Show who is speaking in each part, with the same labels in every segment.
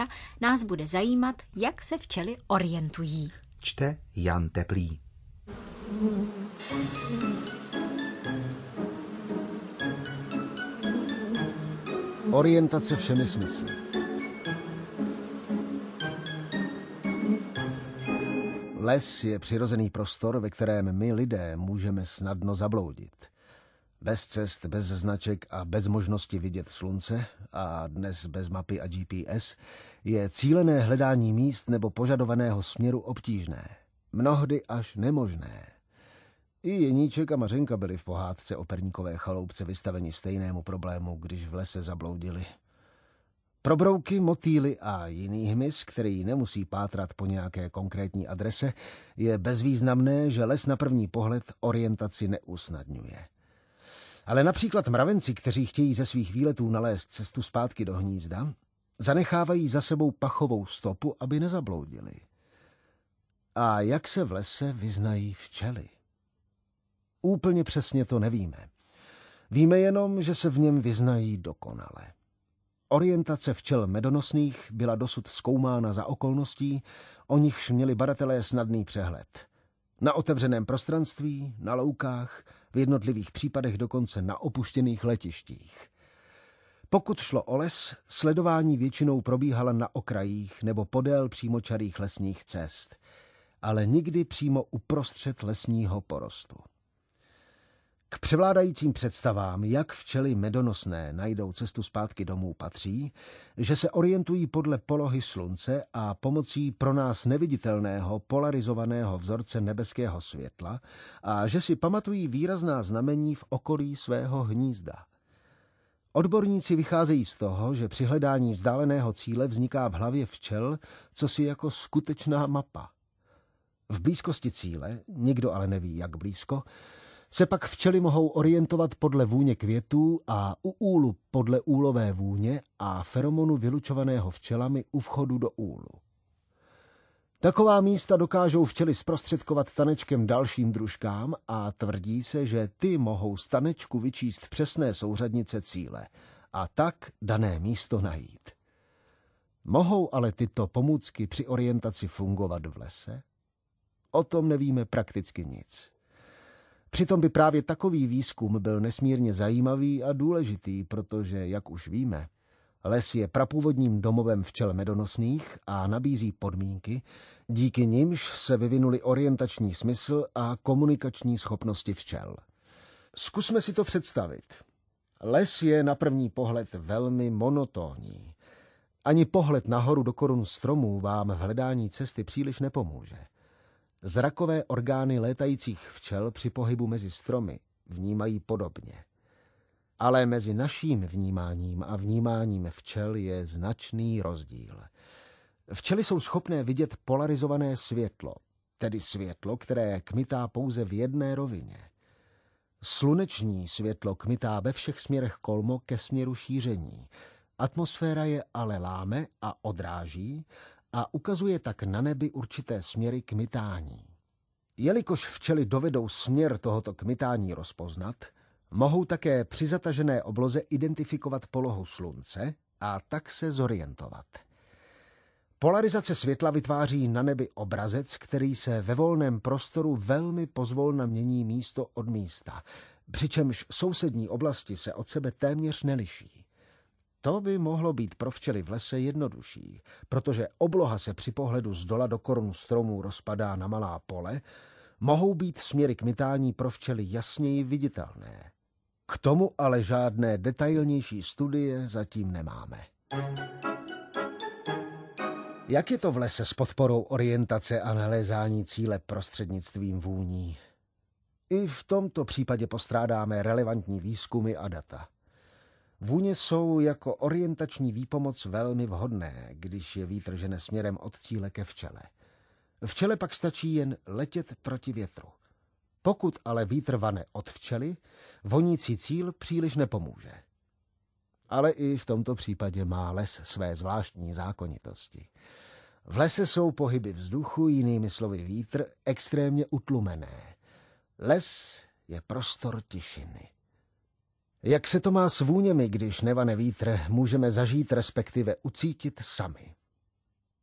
Speaker 1: nás bude zajímat, jak se včely orientují.
Speaker 2: Čte Jan Teplý.
Speaker 3: Orientace všemi smysly. Les je přirozený prostor, ve kterém my lidé můžeme snadno zabloudit. Bez cest, bez značek a bez možnosti vidět slunce, a dnes bez mapy a GPS, je cílené hledání míst nebo požadovaného směru obtížné, mnohdy až nemožné. I Jeníček a Mařenka byli v pohádce o perníkové chaloupce vystaveni stejnému problému, když v lese zabloudili. Pro brouky, motýly a jiný hmyz, který nemusí pátrat po nějaké konkrétní adrese, je bezvýznamné, že les na první pohled orientaci neusnadňuje. Ale například mravenci, kteří chtějí ze svých výletů nalézt cestu zpátky do hnízda, zanechávají za sebou pachovou stopu, aby nezabloudili. A jak se v lese vyznají včely? Úplně přesně to nevíme. Víme jenom, že se v něm vyznají dokonale. Orientace včel medonosných byla dosud zkoumána za okolností, o nichž měli badatelé snadný přehled. Na otevřeném prostranství, na loukách, v jednotlivých případech dokonce na opuštěných letištích. Pokud šlo o les, sledování většinou probíhala na okrajích nebo podél přímočarých lesních cest, ale nikdy přímo uprostřed lesního porostu. K převládajícím představám, jak včely medonosné najdou cestu zpátky domů, patří, že se orientují podle polohy slunce a pomocí pro nás neviditelného polarizovaného vzorce nebeského světla a že si pamatují výrazná znamení v okolí svého hnízda. Odborníci vycházejí z toho, že při hledání vzdáleného cíle vzniká v hlavě včel cosi jako skutečná mapa. V blízkosti cíle, nikdo ale neví, jak blízko, se pak včely mohou orientovat podle vůně květů a u úlu podle úlové vůně a feromonu vylučovaného včelami u vchodu do úlu. Taková místa dokážou včely zprostředkovat tanečkem dalším družkám a tvrdí se, že ty mohou z tanečku vyčíst přesné souřadnice cíle a tak dané místo najít. Mohou ale tyto pomůcky při orientaci fungovat v lese? O tom nevíme prakticky nic. Přitom by právě takový výzkum byl nesmírně zajímavý a důležitý, protože, jak už víme, les je prapůvodním domovem včel medonosných a nabízí podmínky, díky nimž se vyvinuli orientační smysl a komunikační schopnosti včel. Zkusme si to představit. Les je na první pohled velmi monotónní. Ani pohled nahoru do korun stromů vám v hledání cesty příliš nepomůže. Zrakové orgány létajících včel při pohybu mezi stromy vnímají podobně. Ale mezi naším vnímáním a vnímáním včel je značný rozdíl. Včely jsou schopné vidět polarizované světlo, tedy světlo, které kmitá pouze v jedné rovině. Sluneční světlo kmitá ve všech směrech kolmo ke směru šíření. Atmosféra je ale láme a odráží a ukazuje tak na nebi určité směry kmitání. Jelikož včely dovedou směr tohoto kmitání rozpoznat, mohou také při zatažené obloze identifikovat polohu slunce a tak se zorientovat. Polarizace světla vytváří na nebi obrazec, který se ve volném prostoru velmi pozvolna mění místo od místa, přičemž sousední oblasti se od sebe téměř neliší. To by mohlo být pro včely v lese jednodušší, protože obloha se při pohledu zdola do korun stromů rozpadá na malá pole, mohou být směry kmitání pro včely jasněji viditelné. K tomu ale žádné detailnější studie zatím nemáme. Jak je to v lese s podporou orientace a nalézání cíle prostřednictvím vůní? I v tomto případě postrádáme relevantní výzkumy a data. Vůně jsou jako orientační výpomoc velmi vhodné, když je vítr žene směrem od cíle ke včele. Včele pak stačí jen letět proti větru. Pokud ale vítr vane od včely, vonící cíl příliš nepomůže. Ale i v tomto případě má les své zvláštní zákonitosti. V lese jsou pohyby vzduchu, jinými slovy vítr, extrémně utlumené. Les je prostor tišiny. Jak se to má s vůněmi, když nevane vítr, můžeme zažít, respektive ucítit sami.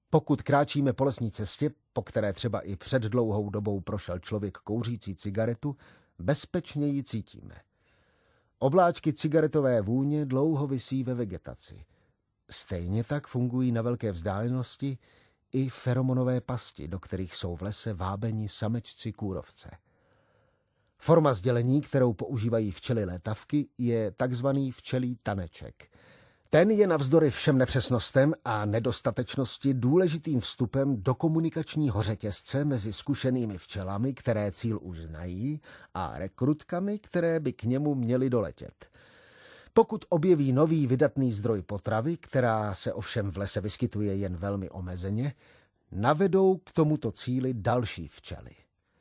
Speaker 3: Pokud kráčíme po lesní cestě, po které třeba i před dlouhou dobou prošel člověk kouřící cigaretu, bezpečně ji cítíme. Obláčky cigaretové vůně dlouho visí ve vegetaci. Stejně tak fungují na velké vzdálenosti i feromonové pasti, do kterých jsou v lese vábeni samečci kůrovce. Forma sdělení, kterou používají včely létavky, je takzvaný včelí taneček. Ten je navzdory všem nepřesnostem a nedostatečnosti důležitým vstupem do komunikačního řetězce mezi zkušenými včelami, které cíl už znají, a rekrutkami, které by k němu měly doletět. Pokud objeví nový vydatný zdroj potravy, která se ovšem v lese vyskytuje jen velmi omezeně, navedou k tomuto cíli další včely.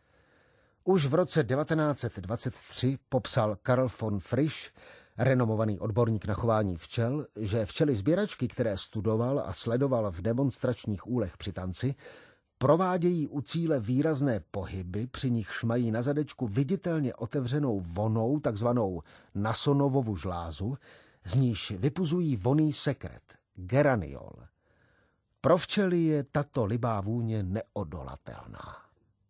Speaker 3: Už v roce 1923 popsal Karl von Frisch, renomovaný odborník na chování včel, že včely sběračky, které studoval a sledoval v demonstračních úlech při tanci, provádějí u cíle výrazné pohyby, při nichž mají na zadečku viditelně otevřenou vonou, takzvanou Nasonovovu žlázu, z níž vypuzují vonný sekret, geraniol. Pro včely je tato libá vůně neodolatelná.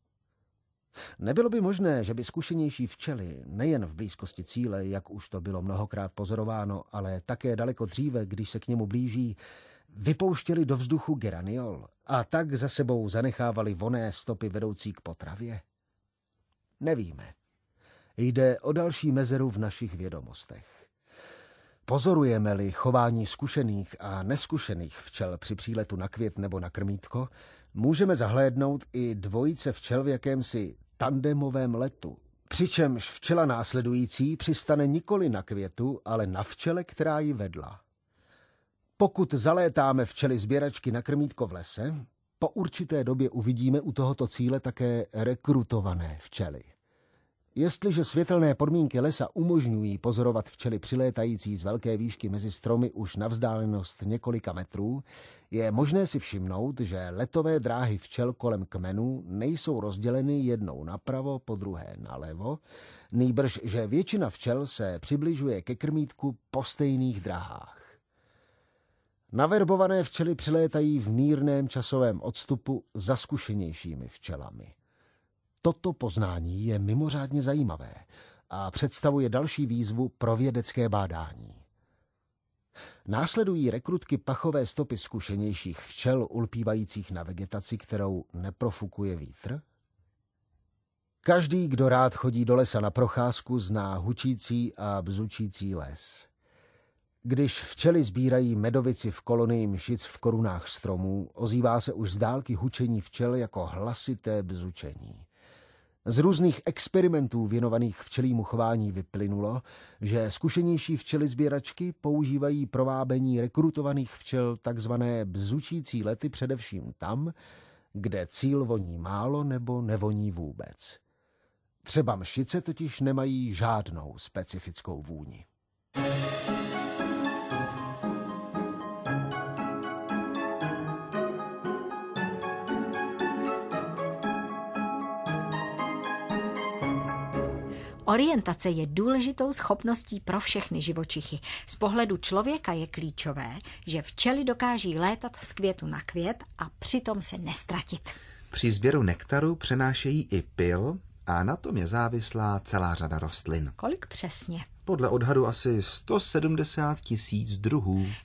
Speaker 3: Nebylo by možné, že by zkušenější včely, nejen v blízkosti cíle, jak už to bylo mnohokrát pozorováno, ale také daleko dříve, když se k němu blíží, vypouštěli do vzduchu geraniol a tak za sebou zanechávali vonné stopy vedoucí k potravě? Nevíme. Jde o další mezeru v našich vědomostech. Pozorujeme-li chování zkušených a neskušených včel při příletu na květ nebo na krmítko, můžeme zahlédnout i dvojice včel v jakémsi tandemovém letu, přičemž včela následující přistane nikoli na květu, ale na včele, která ji vedla. Pokud zalétáme včely sběračky na krmítko v lese, po určité době uvidíme u tohoto cíle také rekrutované včely. Jestliže světelné podmínky lesa umožňují pozorovat včely přilétající z velké výšky mezi stromy už na vzdálenost několika metrů, je možné si všimnout, že letové dráhy včel kolem kmenů nejsou rozděleny jednou napravo, po druhé nalevo, nýbrž že většina včel se přibližuje ke krmítku po stejných dráhách. Naverbované včely přilétají v mírném časovém odstupu za zkušenějšími včelami. Toto poznání je mimořádně zajímavé a představuje další výzvu pro vědecké bádání. Následují rekrutky pachové stopy zkušenějších včel ulpívajících na vegetaci, kterou neprofukuje vítr? Každý, kdo rád chodí do lesa na procházku, zná hučící a bzučící les. Když včely sbírají medovici v kolonii mšic v korunách stromů, ozývá se už z dálky hučení včel jako hlasité bzučení. Z různých experimentů věnovaných včelímu chování vyplynulo, že zkušenější včely sběračky používají pro vábení rekrutovaných včel takzvané bzučící lety především tam, kde cíl voní málo nebo nevoní vůbec. Třeba mšice totiž nemají žádnou specifickou vůni.
Speaker 1: Orientace je důležitou schopností pro všechny živočichy. Z pohledu člověka je klíčové, že včely dokáží létat z květu na květ a přitom se nestratit.
Speaker 2: Při sběru nektaru přenášejí i pyl a na tom je závislá celá řada rostlin.
Speaker 1: Kolik přesně?
Speaker 2: Podle odhadu asi 170 000 druhů.